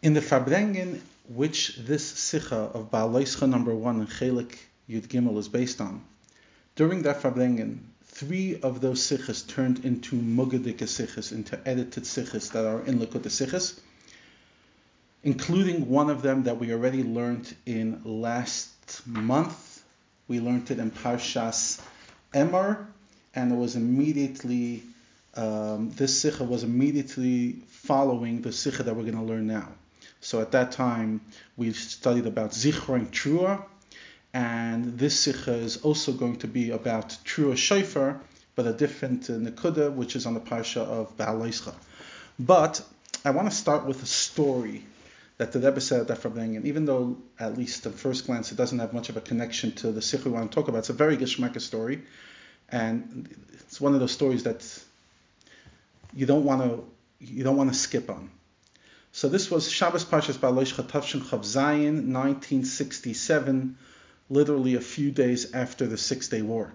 In the Farbrengen, which this Sikha of Baal Leischa number 1 and Chelik Yud Gimel is based on, during that Farbrengen, 3 of those Sikhas turned into Mugadika Sikhas, into edited Sikhas that are in Likkutei Sikhas, including one of them that we already learned in last month. We learned it in Parshas Emor, and it was immediately, this Sikha was immediately following the Sikha that we're going to learn now. So at that time, we studied about Zichron Trua, and this Sikha is also going to be about Trua Shofar, but a different Nekuda, which is on the Parsha of Baal Leischa. But I want to start with a story that the Rebbe said at that Farbrengen, even though at least at first glance it doesn't have much of a connection to the Sikha we want to talk about. It's a very Geschmacka story, and it's one of those stories that you don't want to skip on. So this was Shabbos Parshas Baal Leischa Tavshin Chav Zayin, 1967, literally a few days after the 6-Day War.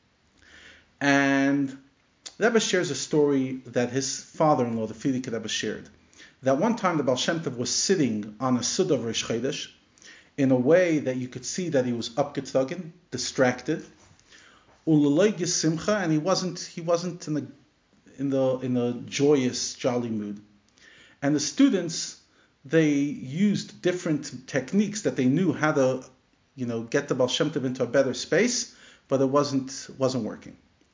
And the Rebbe shares a story that his father-in-law, the Frierdiker Rebbe, shared. That one time the Baal Shem Tov was sitting on a Suda of Rosh Chodesh in a way that you could see that he was upgetzogen, distracted, ululay gesimcha, and he wasn't in a joyous, jolly mood. And the students, they used different techniques that they knew how to, get the Baal Shem Tov into a better space, but it wasn't working.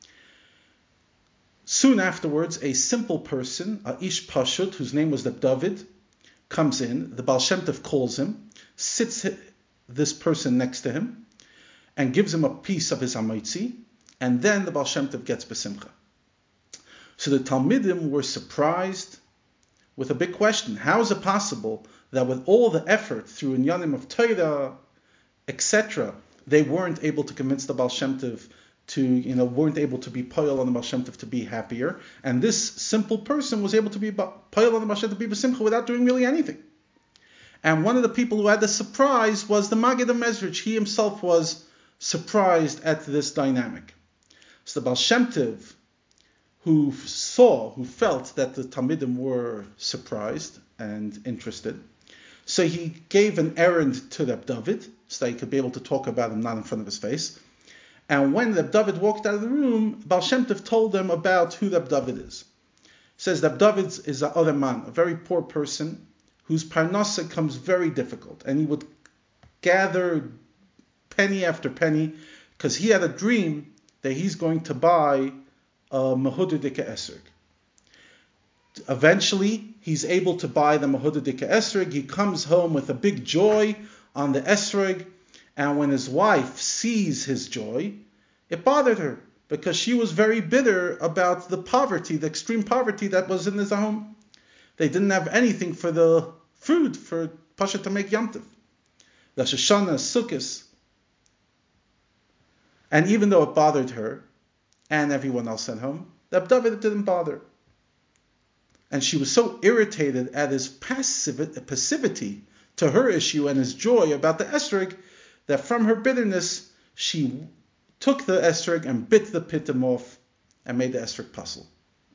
Soon afterwards, a simple person, a Ish Pashut, whose name was Reb David, comes in. The Baal Shem Tov calls him, sits this person next to him, and gives him a piece of his Hamaitzi, and then the Baal Shem Tov gets Besimcha. So the Talmidim were surprised with a big question. How is it possible that with all the effort through Inyanim of Torah, etc., they weren't able to convince the Baal Shem Tov weren't able to be poyal on the Baal Shem Tov to be happier, and this simple person was able to be poyal on the Baal Shem Tov to be b'simcha without doing really anything. And one of the people who had the surprise was the Maggid of Mezrich. He himself was surprised at this dynamic. So the Baal Shem Tov, who felt that the Talmidim were surprised and interested, so he gave an errand to Reb David, so that he could be able to talk about him not in front of his face. And when Reb David walked out of the room, Baal Shem Tov told them about who Reb David is. He says Reb David is a other man, a very poor person, whose parnasa comes very difficult. And he would gather penny after penny, because he had a dream that he's going to buy a Mehudadika Esrog. Eventually, he's able to buy the Mehudadika Esrog. He comes home with a big joy on the Esrog, and when his wife sees his joy, it bothered her, because she was very bitter about the poverty, the extreme poverty that was in his home. They didn't have anything for the food, for Pasha to make Yom Tov, Rosh Hashanah, Sukkot. And even though it bothered her, and everyone else at home, Reb David didn't bother. And she was so irritated at his passivity to her issue and his joy about the esrog, that from her bitterness, she took the esrog and bit the pitim off and made the esrog puzzle.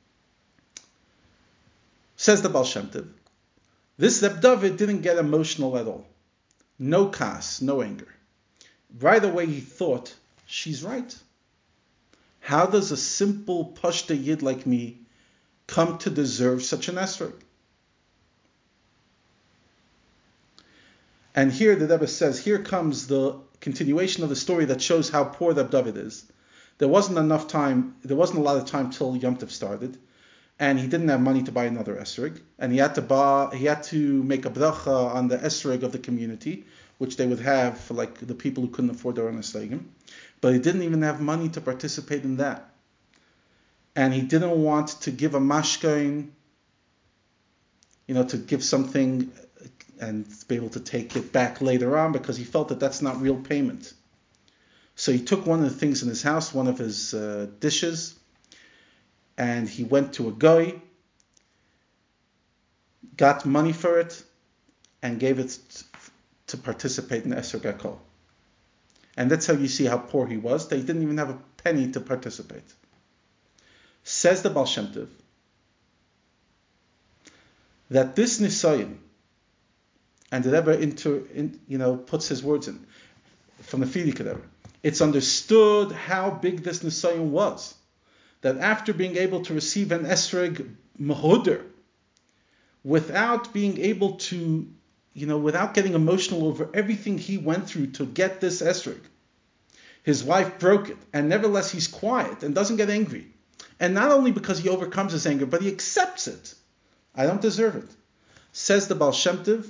Says the Baal Shem Tov, this Reb David didn't get emotional at all. No kas, no anger. Right away he thought, she's right. How does a simple Pashta Yid like me come to deserve such an esrog? And here the Rebbe says, here comes the continuation of the story that shows how poor Reb David is. There wasn't a lot of time till Yom Tov started, and he didn't have money to buy another esrog, and he had to make a bracha on the esrog of the community, which they would have for like the people who couldn't afford their own esrogim. But he didn't even have money to participate in that. And he didn't want to give a mashkain, to give something and be able to take it back later on, because he felt that that's not real payment. So he took one of the things in his house, one of his dishes, and he went to a guy, got money for it, and gave it to participate in the Esrog HaKol. And that's how you see how poor he was. They didn't even have a penny to participate. Says the Baal Shem Tov that this nisayon and the Rebbe puts his words in from the Frierdiker Rebbe. It's understood how big this Nisayon was, that after being able to receive an esrog mahuder, without being able to, without getting emotional over everything he went through to get this esrog, his wife broke it, and nevertheless he's quiet and doesn't get angry. And not only because he overcomes his anger, but he accepts it. I don't deserve it. Says the Baal Shem Tov,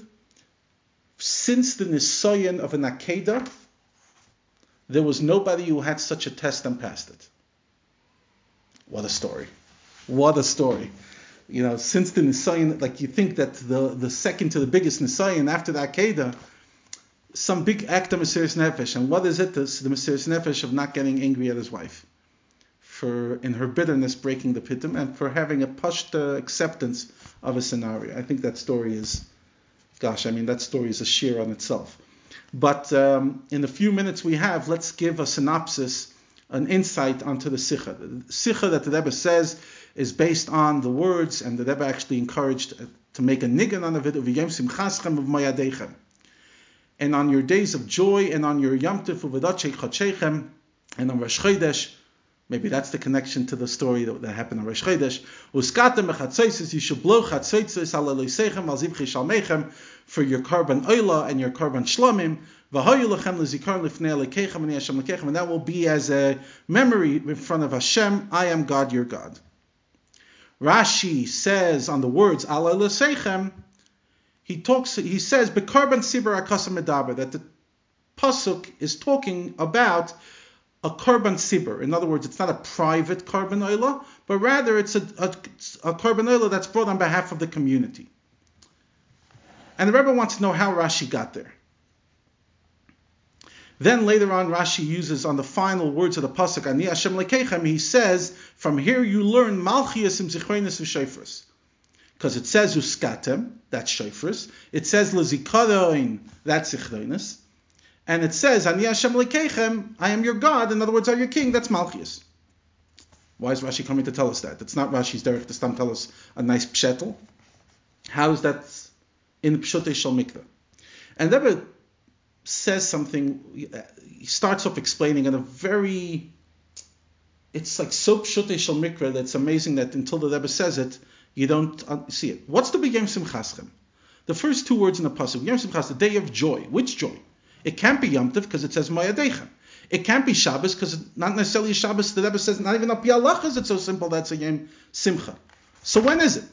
since the Nisayon of an Akedah, there was nobody who had such a test and passed it. What a story. What a story. Since the Nisayon, like you think that the second to the biggest Nisayon after the Akedah, some big act of Mesiras Nefesh. And what is it? The Mesiras Nefesh of not getting angry at his wife, for in her bitterness breaking the pitum, and for having a pashta acceptance of a scenario. I think that story is, that story is a shir on itself. But in the few minutes we have, let's give a synopsis, an insight onto the Sikha. The Sikha that the Rebbe says is based on the words, and the Rebbe actually encouraged to make a nigun on the video, V'yem simchaschem of mayadechem. And on your days of joy, and on your Yom Tov u'v'datchei chodshechem, and on Rosh Chodesh, maybe that's the connection to the story that happened on Rosh Chodesh. Uskatem mechatzaisis, you should blow chatzaisis al eloseichem al zivchei shalmeichem for your karban oila and your karban shlamim. V'hayu lechem lezikaron lifnei elokeichem ani Hashem elokeichem, and that will be as a memory in front of Hashem. I am God, your God. Rashi says on the words al eloseichem, he says bekarban sibur akasam medaber, that the pasuk is talking about a karban sibur. In other words, it's not a private karban oila, but rather it's a karban oila that's brought on behalf of the community. And the Rebbe wants to know how Rashi got there. Then later on, Rashi uses on the final words of the pasuk, Ani Hashem lekeichem, he says, from here you learn malchias im zichroinus v'shofros. Because it says uskatem, that's shofros. It says lezikaron, that's zichroinus. And it says, Ani Hashem lekeichem, I am your God, in other words, I'm your king, that's malchias. Why is Rashi coming to tell us that? It's not Rashi's derech to stam tell us a nice pshetel. How is that in Pshutei Shel Mikveh? And Rebbe says something, he starts off explaining in a very, it's like so Pshutei Shel Mikveh that it's amazing that until the Rebbe says it, you don't see it. What's the B'yem Simchaschem? The first two words in the pasuk, B'yem Simchas, the day of joy. Which joy? It can't be Yom Tov because it says Mayadechem. It can't be Shabbos because not necessarily Shabbos. The Rebbe says not even up Yalach is it so simple that's a Yom Simcha. So when is it?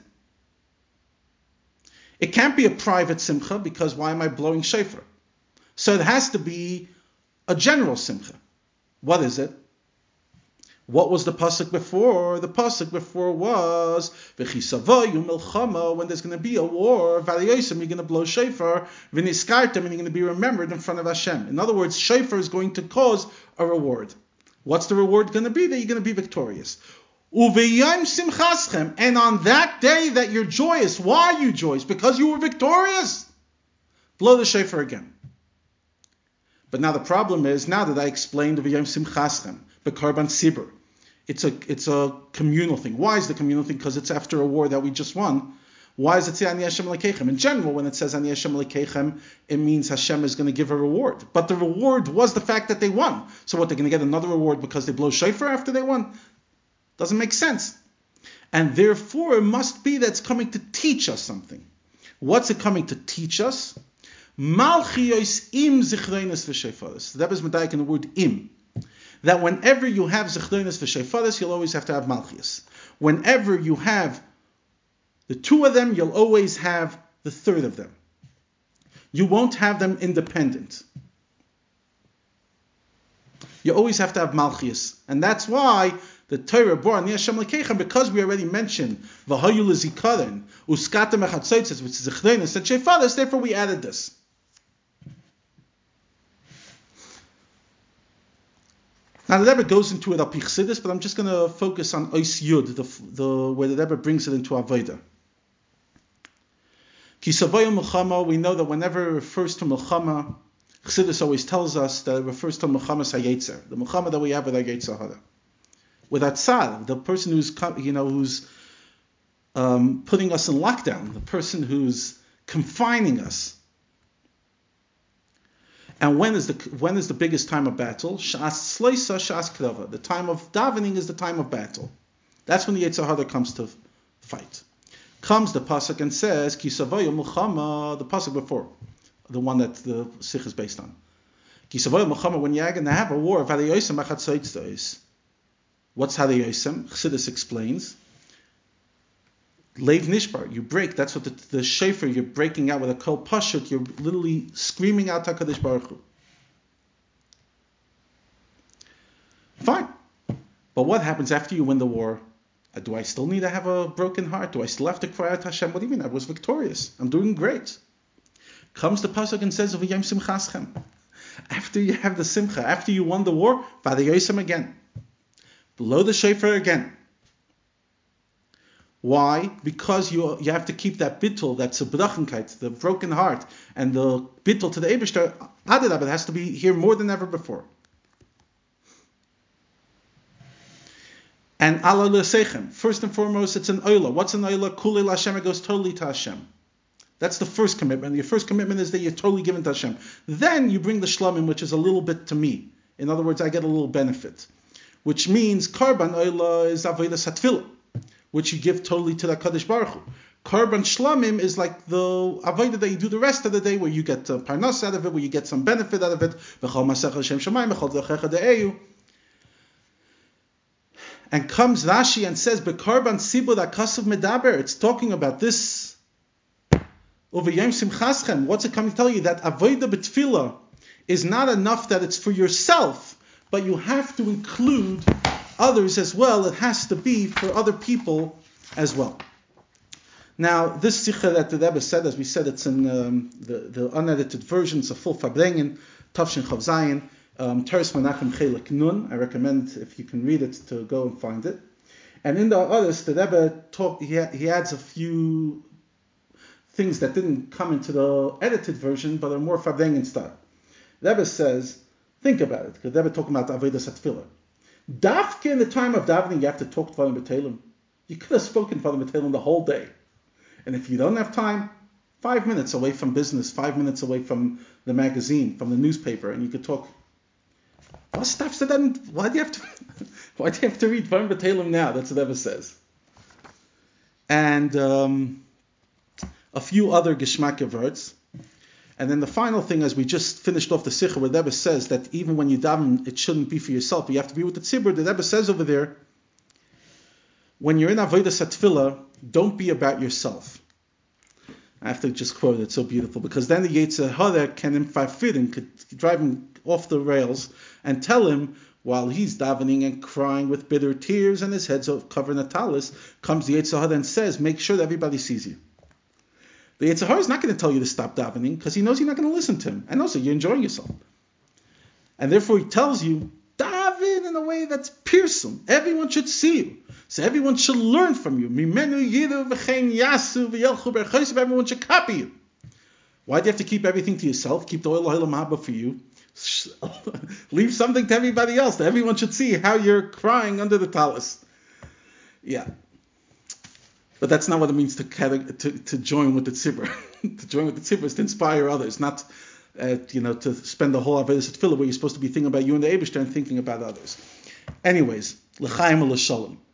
It can't be a private Simcha because why am I blowing shofar? So it has to be a general Simcha. What is it? What was the pasuk before? The pasuk before was v'chisavayu milchama, when there's going to be a war. V'aliyosem, you're going to blow shofar. V'niskartem, and you're going to be remembered in front of Hashem. In other words, shofar is going to cause a reward. What's the reward going to be? That you're going to be victorious. Uveyam simchaschem, and on that day that you're joyous. Why are you joyous? Because you were victorious. Blow the shofar again. But now the problem is, now that I explained v'yam simchaschem, bekarban sibur. It's a communal thing. Why is the communal thing? Because it's after a war that we just won. Why does it say Ani Hashem lekeichem? In general, when it says Ani Hashem lekeichem, it means Hashem is going to give a reward. But the reward was the fact that they won. So what, they're going to get another reward because they blow shofar after they won? Doesn't make sense. And therefore, it must be that's coming to teach us something. What's it coming to teach us? Malchiyos im zichroinus v'shofaros. That is medayik in the word im. That whenever you have zichroinus v'shofaros, you'll always have to have malchias. Whenever you have the two of them, you'll always have the third of them. You won't have them independent. You always have to have malchias. And that's why the Torah bore Ani Hashem lekeichem, because we already mentioned v'hayu lezikaron uskatem echatzaitzes, which is zichroinus and shofaros, therefore we added this. Now the Rebbe goes into it al pi chassidus, but I'm just going to focus on Ois Yud, where the Rebbe brings it into Avodah. Ki savayu milchama, we know that whenever it refers to milchama, Chassidus always tells us that it refers to milchamas hayetzer, the milchama that we have with our yetzer hara, with our tzar, the person who's putting us in lockdown, the person who's confining us And when is the biggest time of battle? Shas Sleisa, Shas Krava. The time of davening is the time of battle. That's when the Yetzer Hara comes to fight. Comes the pasuk and says, Ki Savoya Muchama, the pasuk before, the one that the Sikh is based on. Ki Savoya Muchama, when you're going to have a war, Vadayosem Achatzoitzdois. What's Hadayosem? Chassidus explains. Leiv Nishbar, you break. That's what the shofar, you're breaking out with a kol pashut. You're literally screaming out HaKadosh Baruch Hu. Fine. But what happens after you win the war? Do I still need to have a broken heart? Do I still have to cry out to Hashem? What do you mean? I was victorious. I'm doing great. Comes the pasuk and says, V'yam simchaschem. After you have the simcha, after you won the war, Vadayosem again. Blow the shofar again. Why? Because you have to keep that bittul, that's a brachenkite, the broken heart, and the bittul to the Eibishter, Adarab, it has to be here more than ever before. And ala l'sechem, first and foremost, it's an oila. What's an oila? Kulei Hashem, it goes totally to Hashem. That's the first commitment. Your first commitment is that you're totally given to Hashem. Then you bring the shlamim, which is a little bit to me. In other words, I get a little benefit. Which means karban oila is avodas hatfilah, which you give totally to the Kadosh Baruch Hu. Karban shlamim is like the avodah that you do the rest of the day, where you get parnas out of it, where you get some benefit out of it. V'chol masech Hashem shamayim, v'chol zechecha de'eyu. And comes Rashi and says, "Bekarban sibud akasav medaber." It's talking about this. Over Yom Simchaschem, what's it coming to tell you? That avodah b'tfilah is not enough that it's for yourself, but you have to include others as well. It has to be for other people as well. Now, this sikha that the Rebbe said, as we said, it's in the unedited version. It's a full Farbrengen, Tafshin Chav Zayin. Teres Menachem Chelik Nun. I recommend, if you can read it, to go and find it. And in the others, the Rebbe he adds a few things that didn't come into the edited version, but are more Farbrengen style. The Rebbe says, think about it, because the Rebbe talking about Avodas HaTfilah. Dafke in the time of davening, you have to talk Dvarim B'Teilim. You could have spoken Dvarim B'Teilim the whole day. And if you don't have time, 5 minutes away from business, 5 minutes away from the magazine, from the newspaper, and you could talk. Why do you have to read Dvarim B'Teilim now? That's what the Rebbe says. And a few other Geschmack words. And then the final thing, as we just finished off the Sikha, where the Rebbe says that even when you daven, it shouldn't be for yourself, but you have to be with the tzibur. The Rebbe says over there, when you're in Avodas HaTfilah, don't be about yourself. I have to just quote it, so beautiful, because then the Yetzer Hara can infafid him, could drive him off the rails, and tell him, while he's davening and crying with bitter tears and his head's covered in a talis, comes the Yetzer Hara and says, make sure that everybody sees you. The Yetzer Hara is not going to tell you to stop davening, because he knows you're not going to listen to him, and also you're enjoying yourself. And therefore he tells you, daven in a way that's piercing. Everyone should see you. So everyone should learn from you. Everyone should copy you. Why do you have to keep everything to yourself? Keep the oil haba for you. Leave something to everybody else. Everyone should see how you're crying under the talis. Yeah. But that's not what it means to join with the tzibur. To join with the tzibur is to inspire others, not to spend the whole Avodas HaTfilah where you're supposed to be thinking about you and the Eibishter and thinking about others. Anyways, l'chaim u'l'shalom.